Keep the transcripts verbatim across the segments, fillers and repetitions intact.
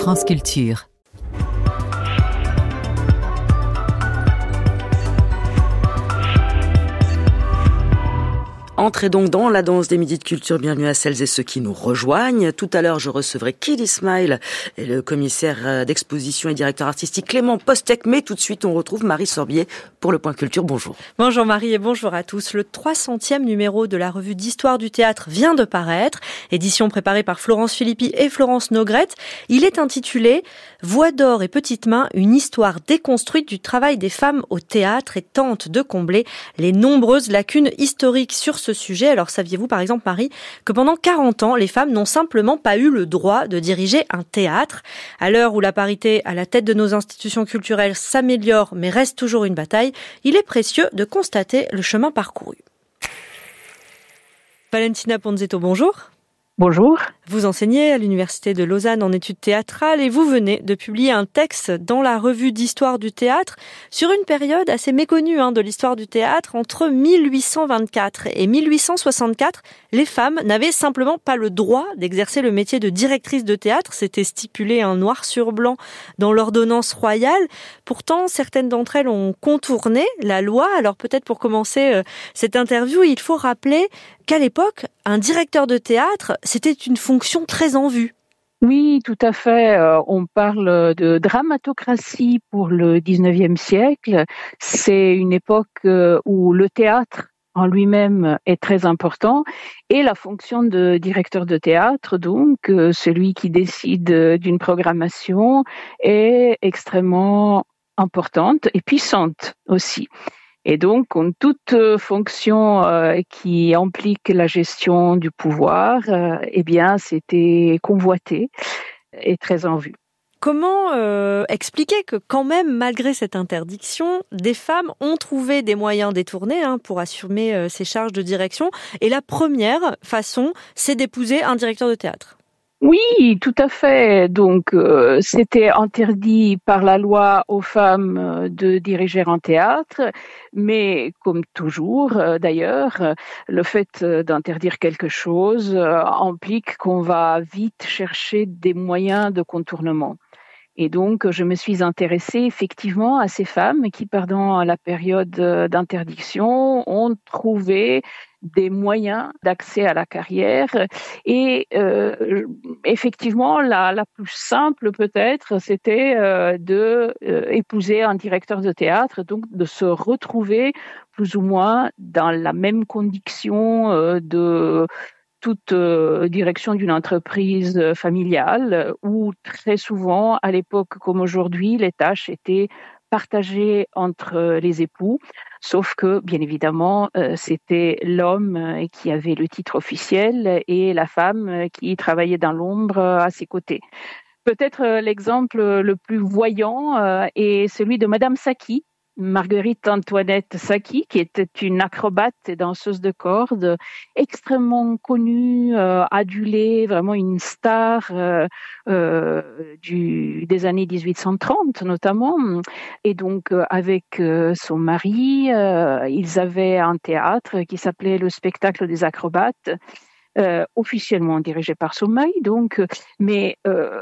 France Culture. Entrez donc dans la danse des midis de culture. Bienvenue à celles et ceux qui nous rejoignent. Tout à l'heure, je recevrai Kid Ismail et le commissaire d'exposition et directeur artistique Clément Postec. Mais tout de suite, on retrouve Marie Sorbier pour le Point Culture. Bonjour. Bonjour Marie et bonjour à tous. Le trois centième numéro de la revue d'histoire du théâtre vient de paraître. Édition préparée par Florence Philippi et Florence Nogrette. Il est intitulé « Voix d'or et petites mains, une histoire déconstruite du travail des femmes au théâtre » et tente de combler les nombreuses lacunes historiques sur ce sujet. Alors saviez-vous par exemple, Marie, que pendant quarante ans, les femmes n'ont simplement pas eu le droit de diriger un théâtre? À l'heure où la parité à la tête de nos institutions culturelles s'améliore mais reste toujours une bataille, il est précieux de constater le chemin parcouru. Valentina Ponzetto, bonjour. Bonjour. Vous enseignez à l'Université de Lausanne en études théâtrales et vous venez de publier un texte dans la revue d'histoire du théâtre sur une période assez méconnue hein, de l'histoire du théâtre. Entre mille huit cent vingt-quatre et mille huit cent soixante-quatre, les femmes n'avaient simplement pas le droit d'exercer le métier de directrice de théâtre. C'était stipulé un noir sur blanc dans l'ordonnance royale. Pourtant, certaines d'entre elles ont contourné la loi. Alors peut-être pour commencer euh, cette interview, il faut rappeler qu'à l'époque, un directeur de théâtre, c'était une fonction très en vue. Oui, tout à fait. Euh, on parle de dramatocratie pour le dix-neuvième siècle. C'est une époque euh, où le théâtre en lui-même est très important et la fonction de directeur de théâtre, donc euh, celui qui décide d'une programmation, est extrêmement importante et puissante aussi. Et donc, comme toute fonction euh, qui implique la gestion du pouvoir, euh, eh bien, c'était convoité et très en vue. Comment euh, expliquer que quand même, malgré cette interdiction, des femmes ont trouvé des moyens détournés hein, pour assumer euh, ces charges de direction? Et la première façon, c'est d'épouser un directeur de théâtre. Oui, tout à fait. Donc, euh, c'était interdit par la loi aux femmes euh, de diriger un théâtre, mais comme toujours, euh, d'ailleurs, euh, le fait euh, d'interdire quelque chose euh, implique qu'on va vite chercher des moyens de contournement. Et donc, je me suis intéressée effectivement à ces femmes qui, pendant la période d'interdiction, ont trouvé des moyens d'accès à la carrière. Et euh, effectivement, la, la plus simple peut-être, c'était euh, de euh, épouser un directeur de théâtre, donc de se retrouver plus ou moins dans la même condition euh, de toute euh, direction d'une entreprise familiale où très souvent, à l'époque comme aujourd'hui, les tâches étaient partagées entre les époux, sauf que, bien évidemment, euh, c'était l'homme euh, qui avait le titre officiel et la femme euh, qui travaillait dans l'ombre euh, à ses côtés. Peut-être euh, l'exemple le plus voyant euh, est celui de Madame Saqui, Marguerite Antoinette Saqui, qui était une acrobate et danseuse de cordes extrêmement connue, euh, adulée, vraiment une star euh, euh, du, des années dix-huit cent trente notamment. Et donc euh, avec euh, son mari, euh, ils avaient un théâtre qui s'appelait le Spectacle des acrobates. Euh, officiellement dirigé par son mari, donc, mais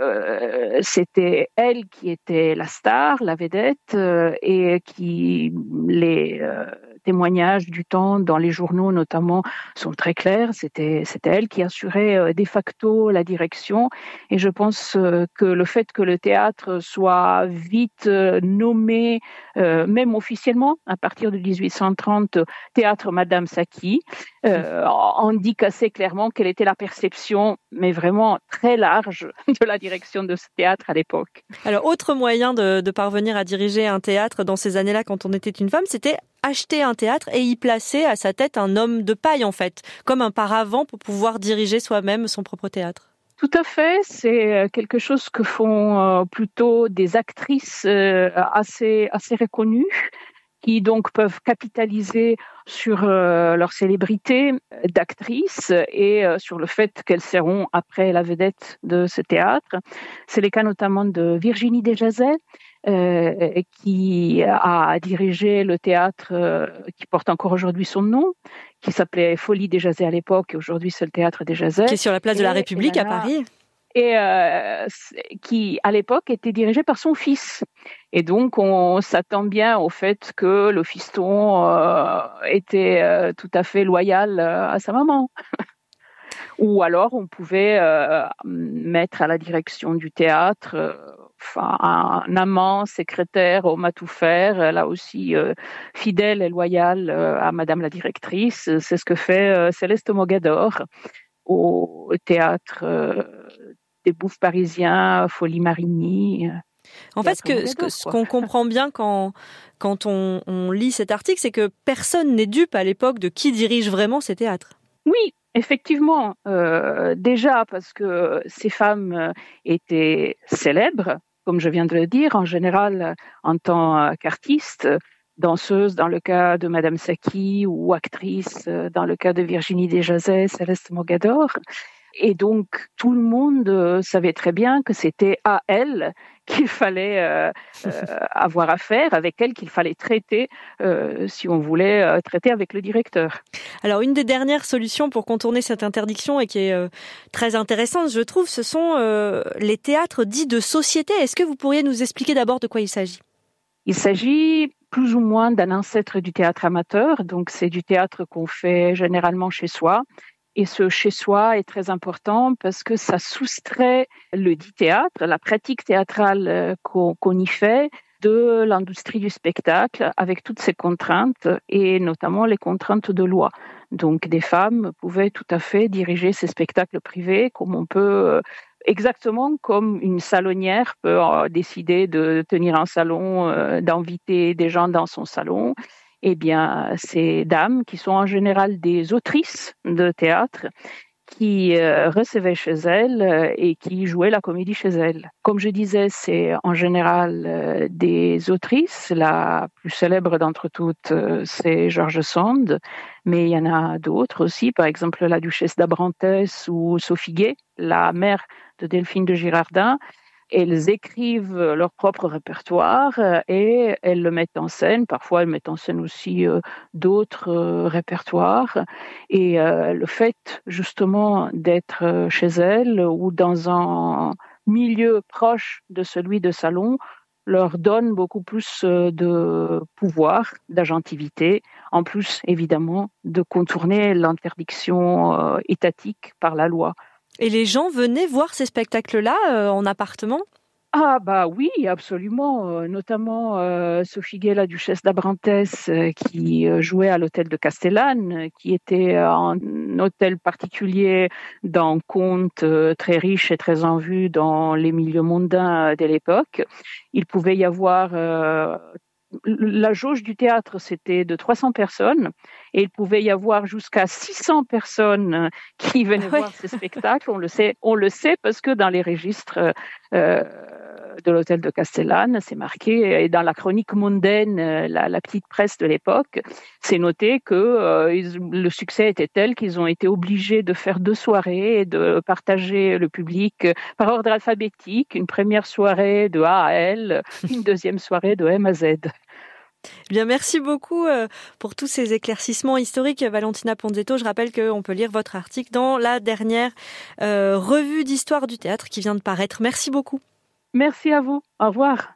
euh, c'était elle qui était la star, la vedette, euh, et qui les euh, témoignages du temps dans les journaux notamment sont très clairs. C'était c'était elle qui assurait euh, de facto la direction, et je pense euh, que le fait que le théâtre soit vite euh, nommé, euh, même officiellement à partir de dix-huit cent trente, théâtre Madame Saqui, euh, indique assez clairement quelle était la perception, mais vraiment très large, de la direction de ce théâtre à l'époque. Alors, autre moyen de, de parvenir à diriger un théâtre dans ces années-là, quand on était une femme, c'était acheter un théâtre et y placer à sa tête un homme de paille, en fait, comme un paravent pour pouvoir diriger soi-même son propre théâtre. Tout à fait, c'est quelque chose que font plutôt des actrices assez, assez reconnues, qui donc peuvent capitaliser sur euh, leur célébrité d'actrice et euh, sur le fait qu'elles seront après la vedette de ce théâtre. C'est le cas notamment de Virginie Desjazet, euh, qui a dirigé le théâtre euh, qui porte encore aujourd'hui son nom, qui s'appelait Folie Desjazet à l'époque, et aujourd'hui c'est le théâtre Desjazet. Qui est sur la place de la République à Paris. et euh, qui, à l'époque, était dirigé par son fils. Et donc, on s'attend bien au fait que le fiston euh, était euh, tout à fait loyal euh, à sa maman. Ou alors, on pouvait euh, mettre à la direction du théâtre euh, enfin, un amant, secrétaire, homme à tout faire, là aussi euh, fidèle et loyal euh, à Madame la directrice. C'est ce que fait euh, Céleste Mogador au théâtre euh, des Bouffes parisiens, Folie Marigny. En fait, ce, que, ce, que, ce qu'on comprend bien quand, quand on, on lit cet article, c'est que personne n'est dupe à l'époque de qui dirige vraiment ces théâtres. Oui, effectivement. Euh, déjà parce que ces femmes étaient célèbres, comme je viens de le dire, en général en tant qu'artistes, danseuses dans le cas de Madame Saki ou actrices dans le cas de Virginie Desjazet, Céleste Mogador. Et donc, tout le monde savait très bien que c'était à elle qu'il fallait euh, euh, avoir affaire, avec elle qu'il fallait traiter euh, si on voulait euh, traiter avec le directeur. Alors, une des dernières solutions pour contourner cette interdiction et qui est euh, très intéressante, je trouve, ce sont euh, les théâtres dits de société. Est-ce que vous pourriez nous expliquer d'abord de quoi il s'agit ? Il s'agit plus ou moins d'un ancêtre du théâtre amateur, donc c'est du théâtre qu'on fait généralement chez soi. Et ce chez-soi est très important parce que ça soustrait le dit théâtre, la pratique théâtrale qu'on, qu'on y fait, de l'industrie du spectacle avec toutes ses contraintes et notamment les contraintes de loi. Donc des femmes pouvaient tout à fait diriger ces spectacles privés comme on peut, exactement comme une salonnière peut décider de tenir un salon, d'inviter des gens dans son salon. Eh bien, ces dames, qui sont en général des autrices de théâtre, qui euh, recevaient chez elles euh, et qui jouaient la comédie chez elles. Comme je disais, c'est en général euh, des autrices. La plus célèbre d'entre toutes, euh, c'est George Sand, mais il y en a d'autres aussi, par exemple la duchesse d'Abrantès ou Sophie Gay, la mère de Delphine de Girardin. Elles écrivent leur propre répertoire et elles le mettent en scène. Parfois, elles mettent en scène aussi euh, d'autres euh, répertoires. Et euh, le fait, justement, d'être chez elles ou dans un milieu proche de celui de salon leur donne beaucoup plus de pouvoir, d'agentivité, en plus, évidemment, de contourner l'interdiction euh, étatique par la loi. Et les gens venaient voir ces spectacles-là euh, en appartement ? Ah bah oui, absolument. Euh, notamment euh, Sophie Gay, la duchesse d'Abrantès, euh, qui euh, jouait à l'hôtel de Castellane, euh, qui était euh, un hôtel particulier d'un conte euh, très riche et très en vue dans les milieux mondains de l'époque. Il pouvait y avoir... Euh, La jauge du théâtre, c'était de trois cents personnes et il pouvait y avoir jusqu'à six cents personnes qui venaient oui. voir ces spectacles. On le sait, on le sait parce que dans les registres euh, de l'hôtel de Castellane, c'est marqué, et dans la chronique mondaine, la, la petite presse de l'époque, c'est noté que euh, ils, le succès était tel qu'ils ont été obligés de faire deux soirées et de partager le public par ordre alphabétique, une première soirée de A à L, une deuxième soirée de M à Z. Bien, merci beaucoup pour tous ces éclaircissements historiques, Valentina Ponzetto. Je rappelle qu'on peut lire votre article dans la dernière euh, revue d'histoire du théâtre qui vient de paraître. Merci beaucoup. Merci à vous. Au revoir.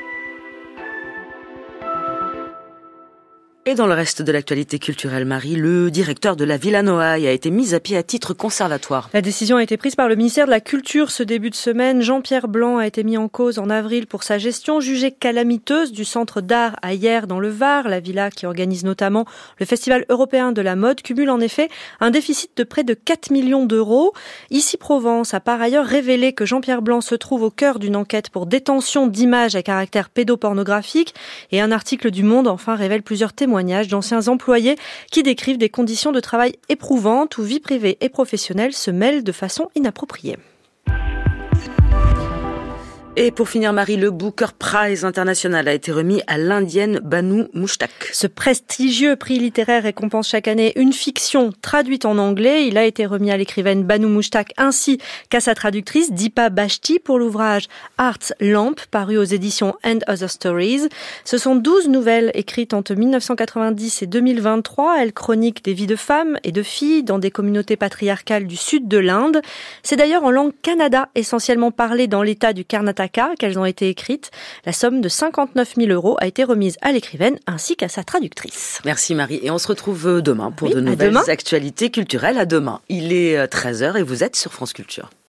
Et dans le reste de l'actualité culturelle, Marie, le directeur de la Villa Noailles a été mis à pied à titre conservatoire. La décision a été prise par le ministère de la Culture ce début de semaine. Jean-Pierre Blanc a été mis en cause en avril pour sa gestion jugée calamiteuse du centre d'art à Hyères dans le Var. La Villa, qui organise notamment le Festival européen de la mode, cumule en effet un déficit de près de quatre millions d'euros. Ici Provence a par ailleurs révélé que Jean-Pierre Blanc se trouve au cœur d'une enquête pour détention d'images à caractère pédopornographique. Et un article du Monde enfin révèle plusieurs témoignages d'anciens employés qui décrivent des conditions de travail éprouvantes où vie privée et professionnelle se mêlent de façon inappropriée. Et pour finir, Marie, le Booker Prize international a été remis à l'indienne Banu Mushtaq. Ce prestigieux prix littéraire récompense chaque année une fiction traduite en anglais. Il a été remis à l'écrivaine Banu Mushtaq ainsi qu'à sa traductrice Deepa Bhashti pour l'ouvrage Heart's Lamp, paru aux éditions And Other Stories. Ce sont douze nouvelles écrites entre mille neuf cent quatre-vingt-dix et deux mille vingt-trois. Elles chroniquent des vies de femmes et de filles dans des communautés patriarcales du sud de l'Inde. C'est d'ailleurs en langue kannada, essentiellement parlée dans l'état du Karnataka, qu'elles ont été écrites. La somme de cinquante-neuf mille euros a été remise à l'écrivaine ainsi qu'à sa traductrice. Merci Marie. Et on se retrouve demain pour oui, de nouvelles demain. actualités culturelles. À demain. Il est treize heures et vous êtes sur France Culture.